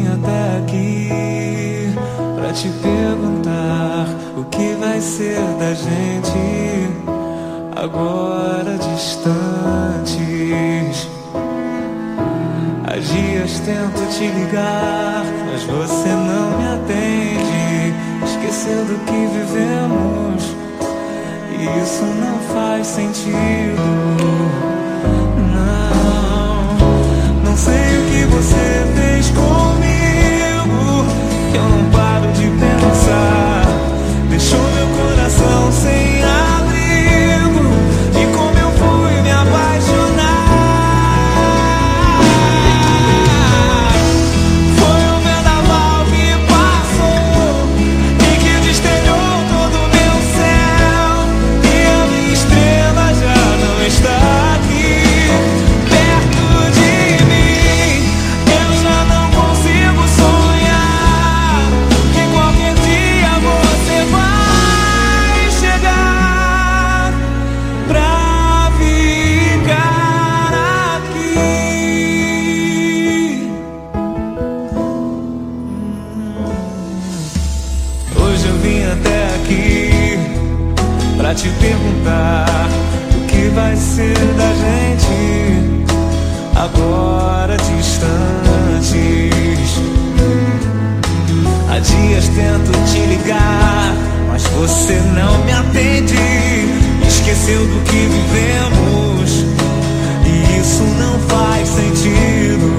até aqui pra te perguntar o que vai ser da gente agora distantes. Há dias tento te ligar, mas você não me atende. Esqueceu do que vivemos e isso não faz sentido. Não sei o que você fez comigo, eu não paro de pensar. Deixou meu coração sem abrigo e como eu fui me apaixonar. Foi um vendaval que passou e que destellou todo o meu céu, e a minha estrela já não está aqui perto de mim. Eu já não consigo sonhar que qualquer dia você vai chegar pra ficar aqui. Hoje eu vim até aqui pra te perguntar o que vai ser da gente agora distantes. Há dias tento te ligar, mas você não me atende. Esqueceu do que vivemos e isso não faz sentido.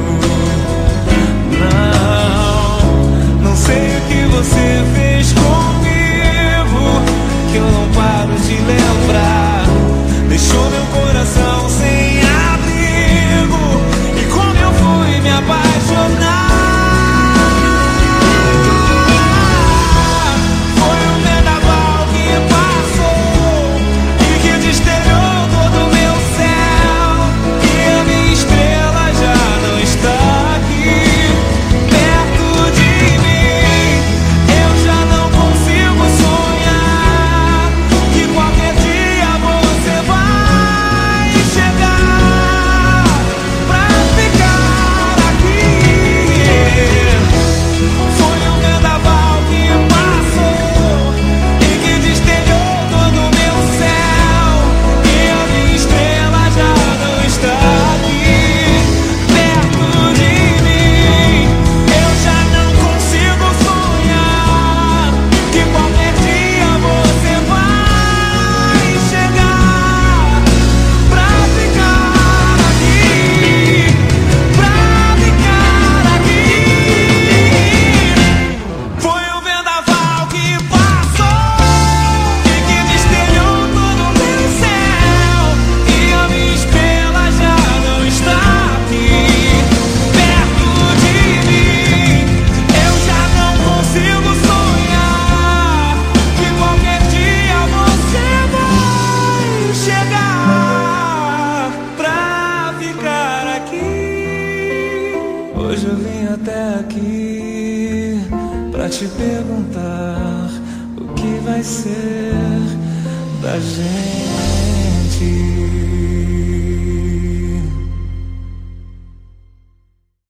Não sei o que você fez comigo, que eu não paro de lembrar. Deixou meu coração sem abrigo e como eu fui me apaixonar. Foi um vendaval que passou e que destellou todo o meu céu, e a minha estrela já não está aqui perto de mim. Eu já não consigo sonhar que qualquer dia você vai chegar pra ficar aqui. Foi um vendaval que passou e que destellou todo o meu céu, e a minha estrela já não está aqui perto de mim. Eu já não consigo sonhar que qualquer dia você vai chegar pra ficar aqui, pra ficar aqui. Foi um vendaval que passou e que destellou todo o meu céu, e a minha estrela já não está aqui perto de mim. Eu já não consigo sonhar que qualquer dia você vai chegar pra ficar aqui. Hoje eu vim até aqui pra te perguntar o que vai ser da gente